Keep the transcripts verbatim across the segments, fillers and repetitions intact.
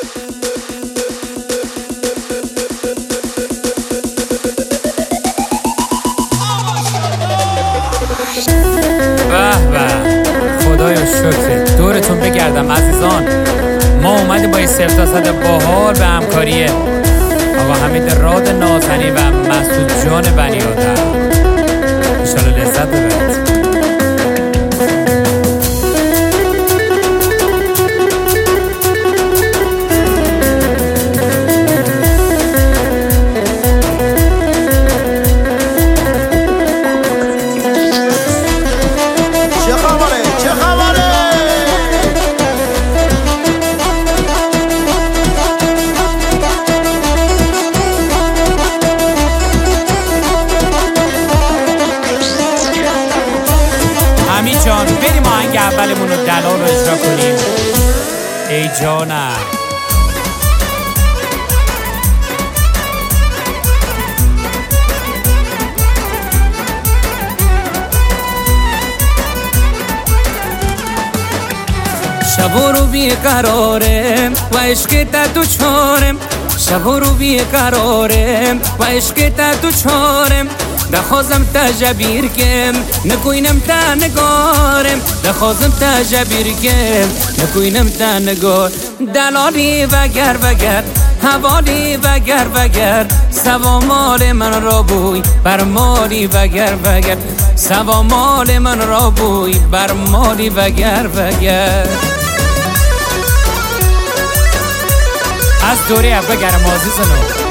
خدایا شکر دورتون بگردم عزیزان. ما اومدیم با این صفر تا صد باحال به همکاریه آقا حمید راد نازنی و مسعود جان بنی آدم. انشالله لذت ببرید. جان بریم آهنگ اولمون رو دلال رو اجرا کنیم. ای جانم شب رو بیقراره و عشقت تو چارم، شب رو بیقراره و عشقت تو چارم. دخوازم تا جبیر کم نکوینم تا نگارم، دخوازم تا جبیر کم نکوینم تا نگار. دلالی وگر وگر حوالی وگر وگر سوا مال من را بوی بر مالی وگر وگر سوا مال من را بوی بر مالی وگر وگر. از دوری ابا گرم عزیزانو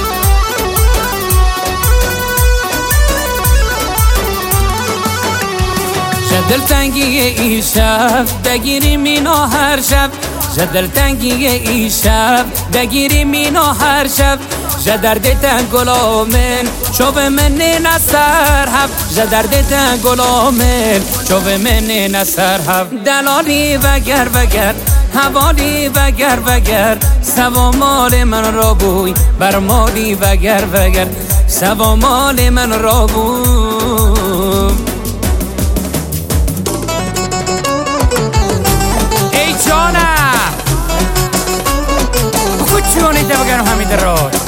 جدل تنگی ای شب دگیری مینا هر شب، جدل تنگی ای شب دگیری مینا هر شب. جدرد تن گلامن شوب من نسر هب، جدرد تن گلامن شوب من نسر هب. دلالی وگر وگر حوالی وگر وگر سوا مال من را بوی بر مالی وگر وگر سوا مال من را بوی. ای جانم کچونی ده بگرم حمید راد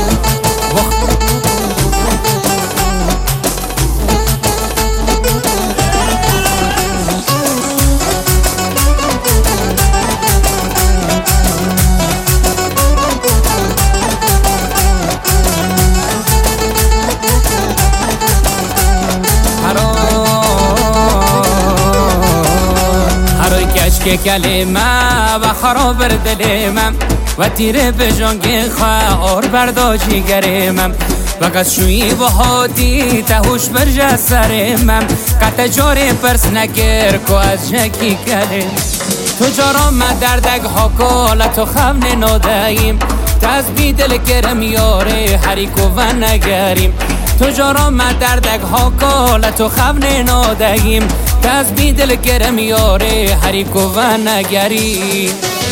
که کلمه و خراب دلمم و تیره به جنگ خواه برداشی گرمم و قصشوی و حادی تهوش برج سرمم قطع جاره پرس نگر که از جکی کلم. تو جارا من دردگ ها کالت و خمن نادهیم تزبی دل کرم یاره حریکو و نگریم. تو جارا من دردگ ها کالت و خمن نادهیم تزبی دل کرم یاره حریکو و نگریم.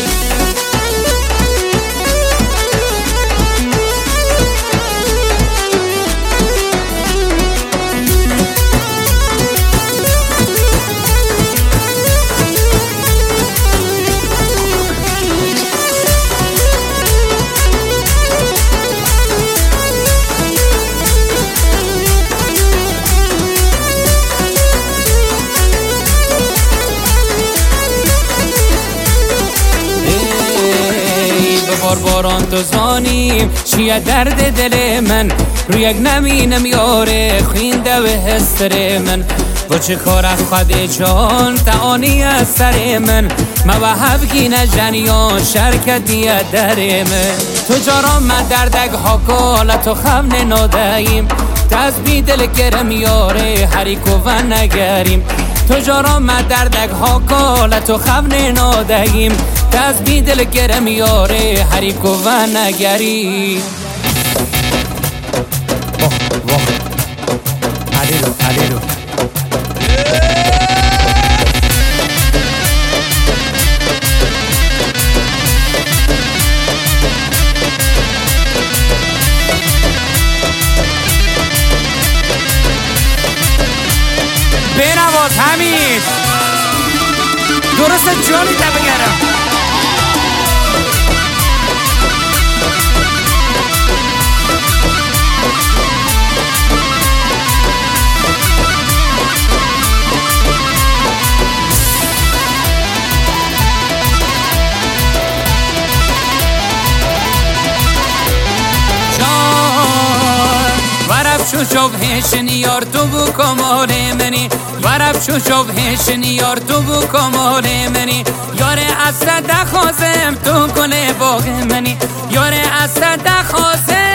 بار باران تو زانیم چیه درد دل من روی یک نمینم یاره خوینده و هستر من و چه کار از خود جان تعانی از سر من ما و هفگین جنیان شرکتی در من. تو جارا من دردگ ها کالت و خمن نادهیم تزبی دل کرم یاره حریکو و نگریم. تو جارا من دردگ ها کالت و خمن نادهیم تزبی دل کرم یاره حریکو و نگری. واه واه علیلو علیلو بنواز حمید درست جانی تا بگرم. شو شوف هشنی یار تو بو کمال منی ورب شو شوف هشنی یار تو بو کمال منی یار اسد خوازم تو کنه باغ منی یار اسد خوازم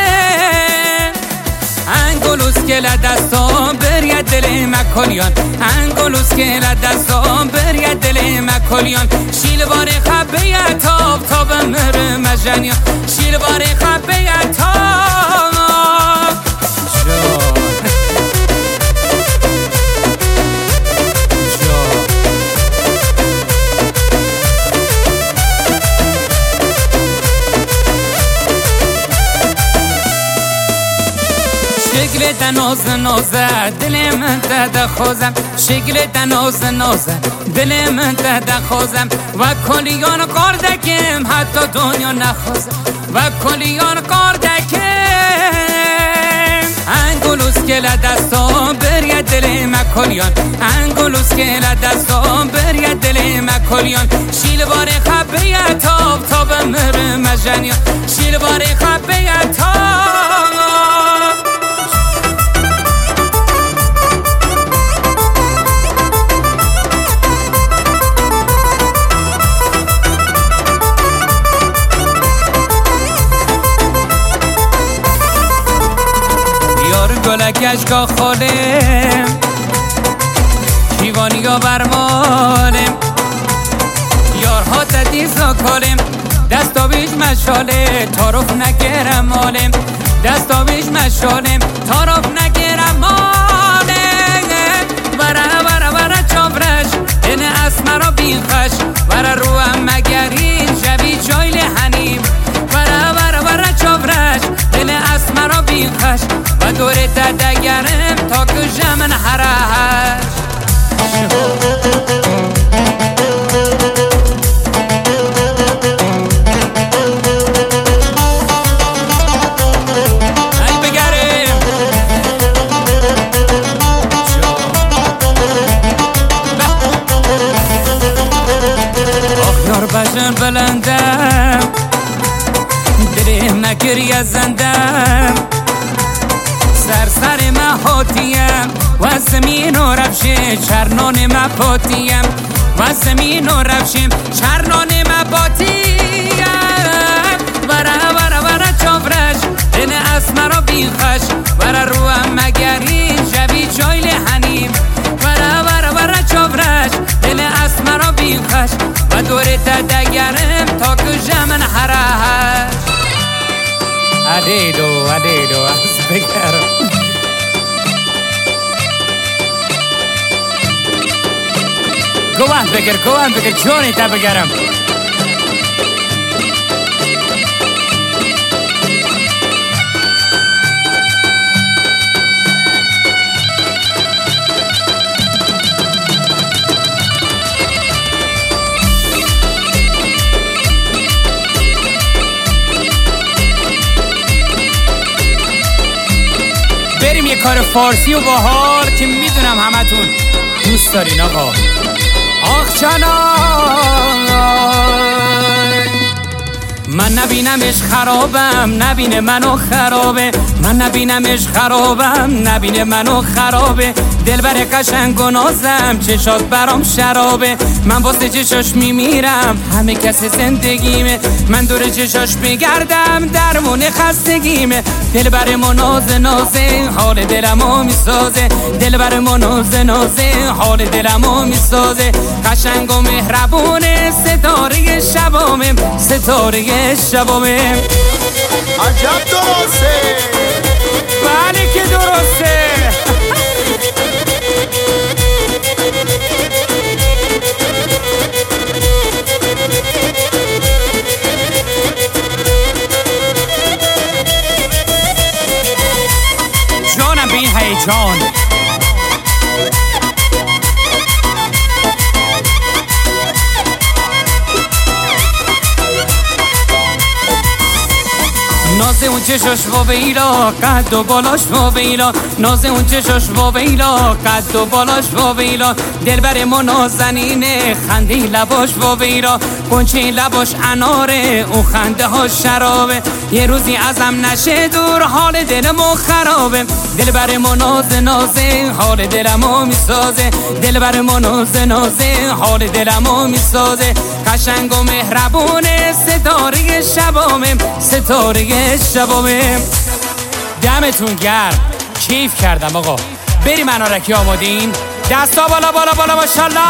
انگلوس که لدستان برید دل مکالیان انگلوس که لدستان برید دل مکالیان شیلوار خبه تاب تاب مر مجنیان شیلوار خبه تاب شکل تناز نازه دل من تد خوزم شکل تناز نازه دل من تد خوزم و کلیان قاردکم حتی دنیا نخوزم و کلیان قاردکم انگلوس که لدستان برید دل مکالیان انگلوس که لدستان برید دل مکالیان شیلوار خبه تاب تاب مر مجنیان شیلوار خبه تاب گلک اشکا خالم کیوانی ها برمالم یارها تدیزا کالم دستا بیش مشاله تارف نگرم مالم دستا بیش مشالم تارف نگرم مالم وره وره وره چاورش دن اسمرا بینخش وره روم مگرین شوی جایل حنیم وره وره وره چاورش دن اسمرا بینخش و دوره تدگرم تا کجمن حرهش ای بگرم آخ یار بجن بلندم دلیم نکری از زندم سر سر محاتیم و زمین و رفشه چرنان مپاتیم و زمین و رفشیم چرنان مپاتیم وره وره وره چاورش دن اسمرا بینخش وره روم مگرین جوی جایل حنیم وره وره وره چاورش دن اسمرا بینخش و دوره تدگرم تا کجمن حرهش علیدو علیدو از بگرم گوان بگر گوان بگر چونی تا بگرم بریم یه کار فارسی و باحال که میدونم همتون دوست دارین آقا آخ جانای من نبینمش خرابم نبینه منو خرابه من نبینمش خرابم نبینه منو خرابه دلبر قشنگ و نازم چشات برام شرابه من واسه چشاش میمیرم همه کس زندگیمه من دور چشاش بگردم درمون خستگیمه دلبر نازه نازه حال دلمو میسازه دلبر نازه نازه حال دلمو میسازه قشنگ و مهربونه ستاره شبامه ستاره شبامه عجب درسته بله که درسته جانم به این هیجان نازه اون چشاش و ویلا قد و بالاش و ویلا نازه اون چشاش و ویلا قد و بالاش و ویلا دلبر ما نازنینه خندی لباش و ویلا پنچه لباش اناره، اون خنده ها شرابه. یه روزی ازم نشه دور، حال دلمو خرابه. دل برمو نازه نازه، حال دلمو میسازه. دل برمو نازه نازه، حال دلمو میسازه. قشنگ و مهربونه، ستاره شبامه، ستاره شبامه. دمتون گرم، کیف کردم آقا. بریم انارکی آمادین؟ دستا بالا بالا بالا ماشالله.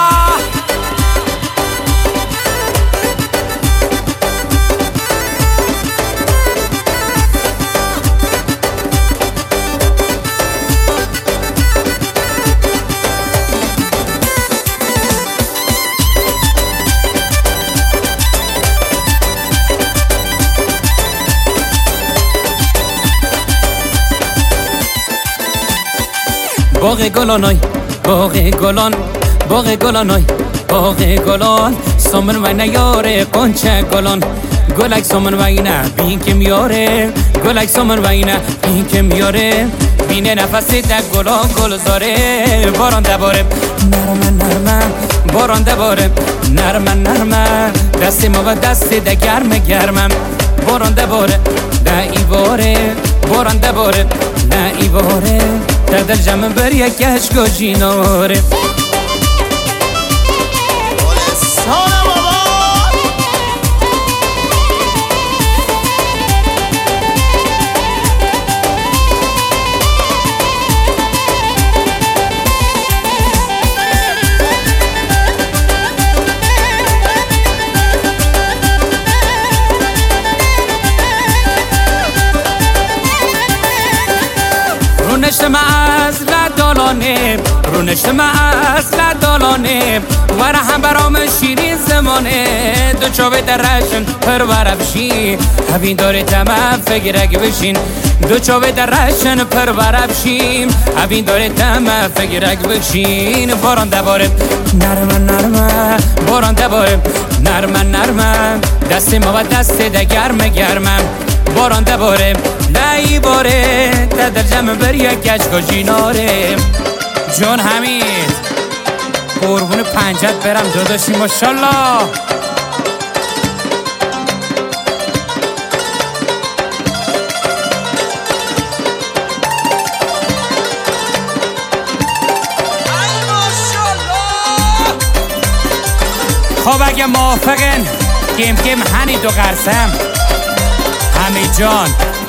باغ گلانای باغ گلان، باغ گلانای باغ گلان. سامن و نیاره قنچه گلان، گلک سامن و اینه بین که میاره. گلک سامن و اینه بین که میاره. بینه نفسی در گلان گلزاره. باران دباره نرمه نرمه، باران دباره نرمه نرمه. دست ما و دست ده گرمه گرمم. باران دباره ده ایواره، باران دباره ده ایواره. در دل جمع بر یک اشکا جیناره. رونشتم از لدالانه، رونشتم از لدالانه. ور هم برام شیرین زمانه. دو چوبه درشن پر برفشین، هبین داره تمام فکرک بشین. دو چوبه درشن پر برفشین، هبین داره تمام فکرک بشین. باران دباره نرمه نرمه، باران دباره نرمه نرمه. دست ما و دست ده گرمه گرمم. باران دباره لعی باره، در جمع بر یک گشگا جیناره. جان حمید قربون پنجت برم داداشی ماشالله. خب اگه موافقن کم کم هنی دو قرسم حمید جان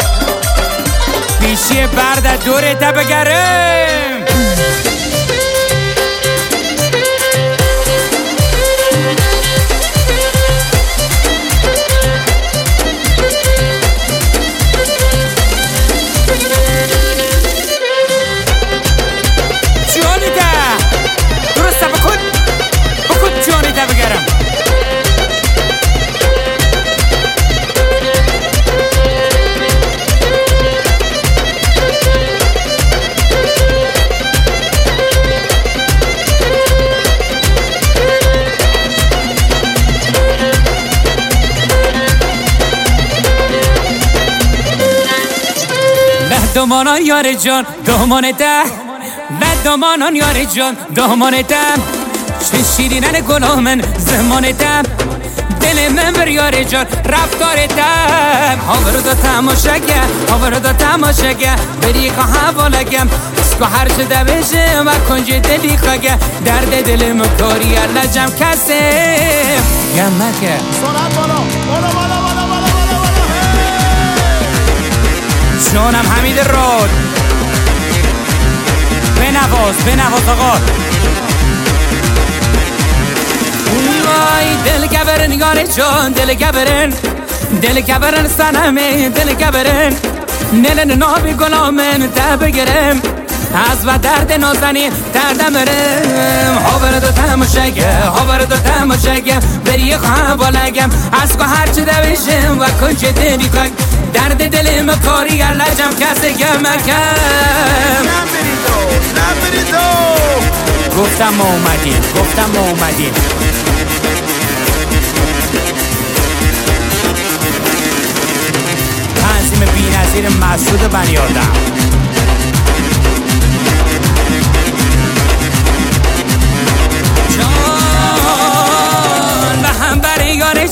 پیشی برد دوره تا بگرم. جانی تا درسته بکن بکن جانی تا بگرم. دامانان یار جان دامانتم، بد دامانان یار جان دامانتم. چه شیرینن گلامن زمانتم. دل من بر یار جان رفتارتم. هاورو دا تماشاگه، هاورو دا تماشاگه. بری که حوالگم اسکو هر چه دوشه و کنج دلی خواگه. درد دل مکاری اللہ جم کسه گمکه. سرعت بالا بالا بالا بالا بالا جانم حمید راد بنواز بنواز آقا. وای دل گبرن یار جان دل گبرن، دل گبرن سنمه دل گبرن. نلن نابی گلامن ده بگرم، از و درد نازنی دردم برم. هاور دو تماشاگه، هاور دو تماشاگه. بری خواه بالگم از که هرچی دوشم و کنچ دلی که. درد دل مکاری اللہ جم کسی گمکم. نبری تو نبری تو گفتم ما اومدیم، گفتم ما اومدیم. تنظیم بی نظیر مسعود بنی آدم. جان به هم بر یار